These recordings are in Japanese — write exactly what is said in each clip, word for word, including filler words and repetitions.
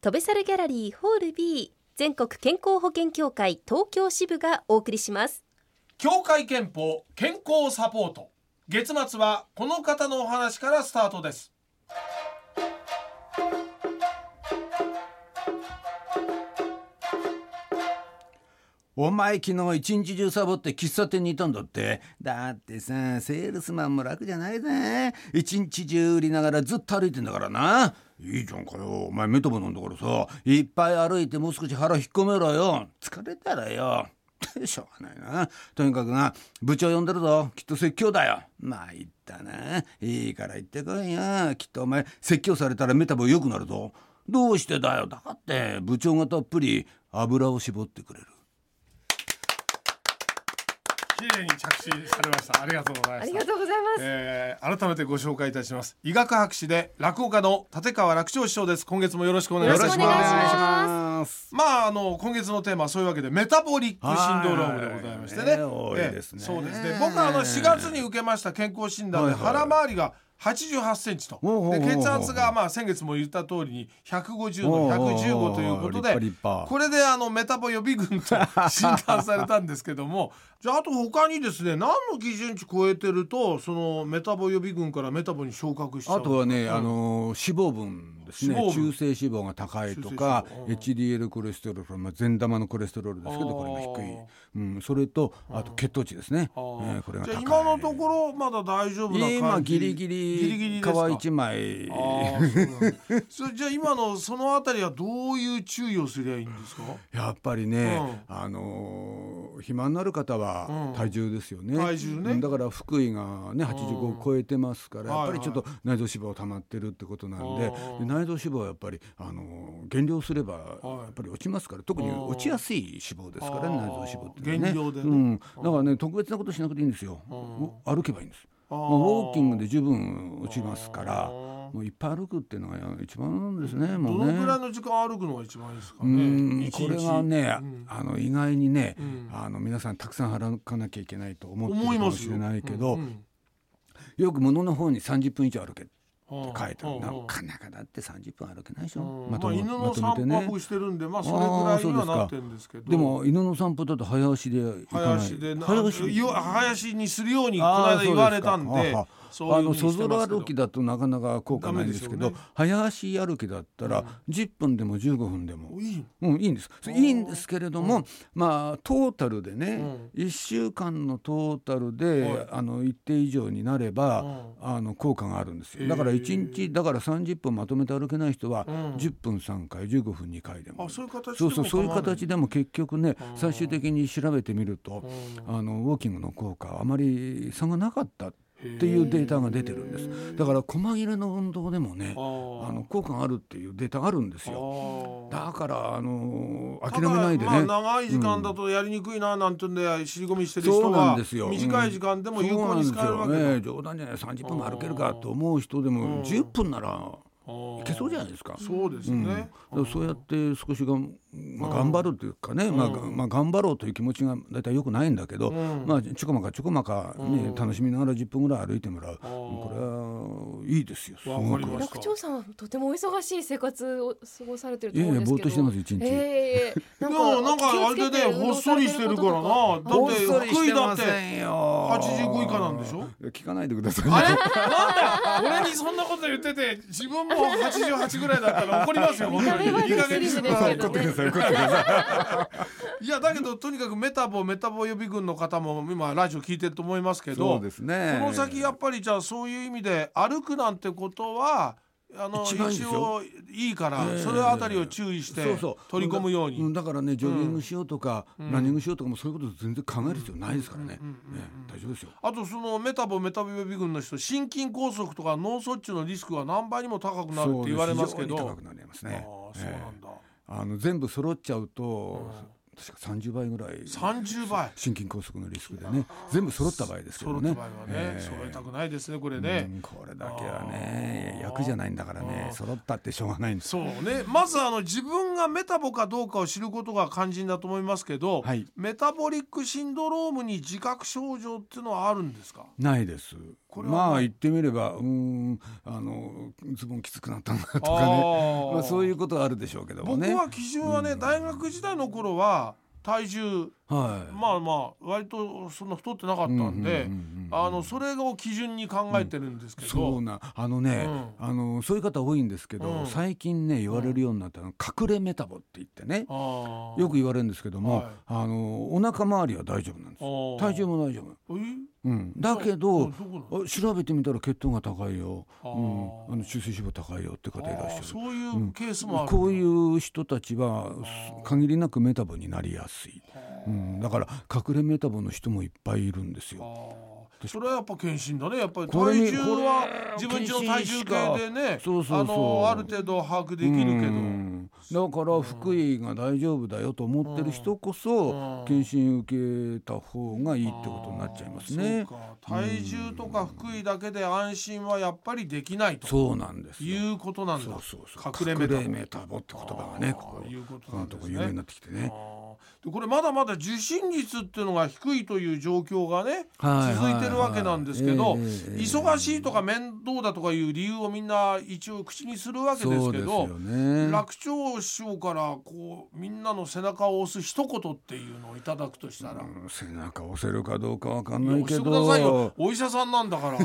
トベサルギャラリーホール B 全国健康保険協会東京支部がお送りします。 協会憲法健康サポート、月末はこの方のお話からスタートです。 お前昨日一日中サボって喫茶店にいたんだって。だってさ、セールスマンも楽じゃないぜ。一日中売りながらずっと歩いてんだからな。いいじゃんかよ、お前メタボなんだからさ、いっぱい歩いてもう少し腹引っ込めろよ。疲れたらよしょうがないな。とにかくな、部長呼んでるぞ。きっと説教だよ。まあ言ったな。いいから言ってこいよ。きっとお前説教されたらメタボ良くなるぞ。どうしてだよ。だって部長がたっぷり油を絞ってくれる。 綺麗に着地されました。ありがとうございます。 ありがとうございます。 えー、改めてご紹介いたします。医学博士で落語家の立川楽長師匠です。今月もよろしくお願いします。 よろしくお願いします。 まああの今月のテーマはそういうわけでメタボリックシンドロームでございましてね。 多いですね。 そうですね。僕はあのしがつに受けました健康診断で腹周りがはちじゅうはちセンチと、で血圧がまあ先月も言った通りにひゃくごじゅうのひゃくじゅうごということで、これであのメタボ予備軍と診断されたんですけども、じゃああと他にですね、何の基準値超えてるとそのメタボ予備軍からメタボに昇格しちゃう。 あとはね、うん、あの脂肪分ですね。中性脂肪が高いとか、うん、エイチディーエル コレステロール、まあ、善玉のコレステロールですけどこれが低い、うん、それとあと血糖値ですね、えー、これが高い。 じゃあ今のところまだ大丈夫な感じ。 今ギリギリギリギリですか。 皮一枚。あそれじゃあ今のそのあたりはどういう注意をすりゃいいんですか。 やっぱりね、 うん、 あのー、肥満になる方は体重ですよね、 うん、体重ね。だから腹囲がねはちじゅうごを超えてますから、うん、やっぱりちょっと内臓脂肪溜まってるってことなんで、で内臓脂肪はやっぱり、あのー、減量すればやっぱり落ちますから、特に落ちやすい脂肪ですからね、内臓脂肪ってね。 減量でね、 うん、だからね特別なことしなくていいんですよ。歩けばいいんです。もうウォーキングで十分落ちますから、もういっぱい歩くっていうのが一番ですね。もうね、 どのくらいの時間歩くのが一番いいですかね。 うんこれはね、うん、あの意外にね、 うん、 あの皆さんたくさん歩かなきゃいけないと思ってるかもしれないけど、 うんうん、 よく物の方にさんじゅっぷん以上歩けって書いてある。なかなかだってさんじゅっぷん歩けないでしょ。 まあ、犬の散歩僕してるんで、まあそれぐらいにはなってるんですけど。 でも犬の散歩だと早足で行かない。 早足で早足早足にするようにこの間言われたんで、 あのそぞろ歩きだとなかなか効果ないんですけど、ね、早足歩きだったらじゅっぷんでもじゅうごふんでも、 いい、 うん、いいんです。いいんですけれども、うん、まあトータルでね、うん、いっしゅうかんのトータルで、あの一定以上になれば、うん、あの効果があるんですよ。だからいちにちだからさんじゅっぷんまとめて歩けない人は、うん、じゅっぷんさんかいじゅうごふんにかいでも、 あ、そういう形でもそうそうそういう形でも結局ね、最終的に調べてみると、あのウォーキングの効果はあまり差がなかったっていうデータが出てるんです。だから細切れの運動でもね、あの効果があるっていうデータがあるんですよ。だからあの諦めないでね。 まあ、長い時間だとやりにくいななんてんで尻込みしてる人は短い時間でも有効に使えるわけだ、 ね、冗談じゃない。さんじゅっぷんも歩けるかと思う人でもじゅっぷんならいけそうじゃないですか。 そうですね、 うん、そうやって少しが、まあ、頑張るというかね、まあまあ、頑張ろうという気持ちがだいたい良くないんだけど、うんまあ、ちょこまかちょこまか、ねうん、楽しみながらじゅっぷんぐらい歩いてもらう、これはいいですよ。すごく。 楽長さんはとてもお忙しい生活を過ごされてると思うんですけど。 いやいやぼーっとしてます一日、 えー、 なんかなんかあれでねほっそりしてるからな。だって福井だってはちじゅうご以下なんでしょ。 聞かないでください。 あれなんだ俺にそんなこと言ってて自分もはちじゅうはちぐらいだったら怒りますよ。 見た目はいい加減にしてですけどね。 いやだけどとにかくメタボメタボ予備軍の方も今ラジオ聞いてると思いますけど、 そうですね、 この先やっぱりじゃあそういう意味で歩くなんてことはあの一応いいから、えー、それあたりを注意して取り込むように。 だからねジョギングしようとか、うん、ランニングしようとかもそういうこと全然考える必要ないですからね。大丈夫ですよ。 あとそのメタボメタボ予備軍の人心筋梗塞とか脳卒中のリスクは何倍にも高くなるって言われますけど。 非常に高くなりますね。 あ、そうなんだ、 えー、あの全部揃っちゃうと、うん確かさんじゅうばいぐらいさんじゅうばい心筋梗塞のリスクでね、全部揃った場合ですけどね。 揃った場合はね、えー、揃えたくないですねこれね、 うん、これだけはね役じゃないんだからね、揃ったってしょうがないんです。 そうね、まずあの自分分がメタボかどうかを知ることが肝心だと思いますけど、はい、メタボリックシンドロームに自覚症状っていうのはあるんですか？ ないです。これはまあ言ってみればうーんあのズボンきつくなったなとかね、まあ、そういうことはあるでしょうけどもね。 僕は基準はね、うん、大学時代の頃は体重、はい、まあまあ割とそんな太ってなかったんで、あのそれを基準に考えてるんですけど、 うん、そうなあのね、うん、あのそういう方多いんですけど、うん、最近ね言われるようになったのは隠れメタボって言ってね、うん、よく言われるんですけども、はい、あのお腹周りは大丈夫なんです。体重も大丈夫、うん、だけど調べてみたら血糖が高いよ、うん、あの中性脂肪高いよって方いらっしゃる。 そういうケースもある、 うん、こういう人たちは限りなくメタボになりやすい、うん、だから隠れメタボの人もいっぱいいるんですよ。 それはやっぱ検診だね。やっぱり体重は自分ちの体重計でね、そうそうそう、あのある程度把握できるけど、うん、 だから腹囲が大丈夫だよと思ってる人こそ検診受けた方がいいってことになっちゃいますね。 そうか、体重とか腹囲だけで安心はやっぱりできないと、 そうなんですよ、 いうことなんだ。 そうそうそう、隠れメタボって言葉がね、こういうことなんですね。有名になってきてね。 でこれまだまだ受診率っていうのが低いという状況がね、はい、続いてるわけなんですけど、えーえー、忙しいとか面倒だとかいう理由をみんな一応口にするわけですけど、ね、楽長師匠からこうみんなの背中を押す一言っていうのをいただくとしたら、うん、 背中押せるかどうかわかんないけど、 押してくださいよ、お医者さんなんだから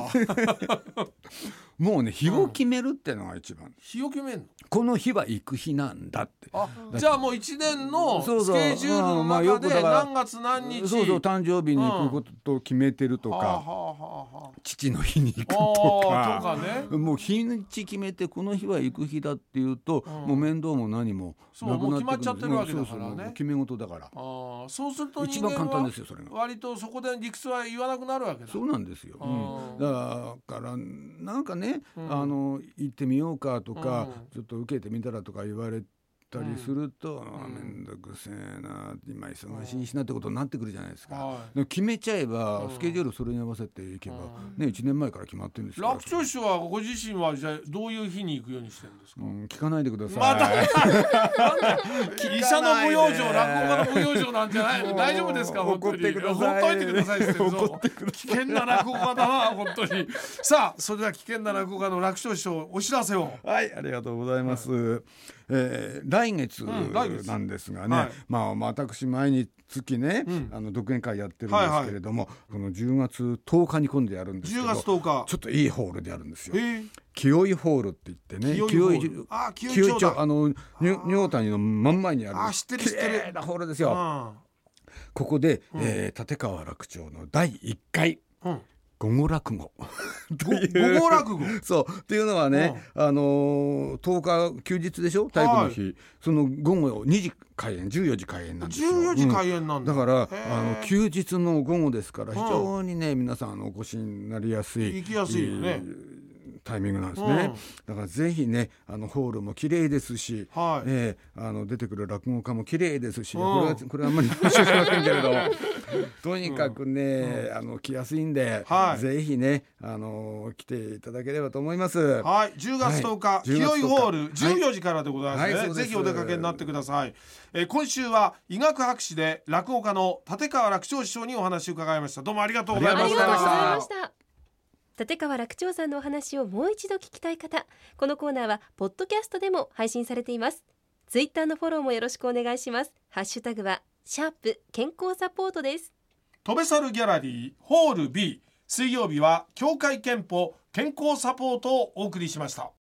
もうね、日を決めるってのが一番、うん、 日を決めるの、 この日は行く日なんだって。 あ、じゃあもういちねんのスケジュールの中で何月何日、 そうそう、誕生日に行くことと決めてるとか、うん、はあはあはあ、父の日に行くとか、とかね、もう日にち決めてこの日は行く日だっていうと、うん、もう面倒も何もなくなってくる。 そう、もう決まっちゃってるわけだからね。そうそう、 決め事だから。あ、 そうすると人間は一番簡単ですよ、それが。割とそこで理屈は言わなくなるわけだ。 そうなんですよ、うん、だからなんかね、うん、あの行ってみようかとか、うん、ちょっと受けてみたらとか言われたりすると、うん、めんどくせえな、今忙しいしなってことになってくるじゃないですか、うん、決めちゃえば、うん、スケジュールそれに合わせていけば、うん、ね、いちねんまえから決まってるんですから。 楽長師はご自身はじゃあどういう日に行くようにしてるんですか？うん、 聞かないでください。 また医者の無養生、落語家の無養生なんじゃないの？大丈夫ですか？ 怒ってください。 ほっといてくださいって言ってるぞ。危険な落語家だな本当に。さあ、それでは危険な落語家の楽長師匠、お知らせを。 はい、ありがとうございます、はい、えー、来月なんですがね、うん、はい、まあ、私毎月ね、うん、あの独演会やってるんですけれども、はいはい、このじゅうがつとおかに今度やるんですけど、 じゅうがつとおかちょっといいホールでやるんですよ。清井ホールって言ってね、清井町、あの尿谷の真ん前にある綺麗なホールですよ。ここで、うん、えー、立川楽長のだいいっかい、うん、午後落語午後落語そうっていうのはね、うん、あのー、とおか休日でしょ、体育の日、はい、その午後にじ開演、じゅうよじ開演なんですよ。 じゅうよじ開演なんだ、 うん、だからあの休日の午後ですから非常にね、うん、皆さんお越しになりやすい、 行きやすいよね、 タイミングなんですね、うん、だからぜひね、あのホールも綺麗ですし、はい、えー、あの出てくる落語家も綺麗ですし、うん、これはこれはあんまり申し訳ませんけれどとにかくね、うん、あの来やすいんで、はい、ぜひね、あの来ていただければと思います。 はい、じゅうがつとおか、はい、清井ホールじゅうよじからでございますね、はいはい、ぜひお出かけになってください。えー、今週は医学博士で落語家の立川楽長師匠にお話を伺いました。どうもありがとうございました。 ありがとうございました。立川楽長さんのお話をもう一度聞きたい方、このコーナーはポッドキャストでも配信されています。ツイッターのフォローもよろしくお願いします。ハッシュタグはシャープ健康サポートです。 飛べ猿ギャラリーホール B、 水曜日は協会憲法健康サポートをお送りしました。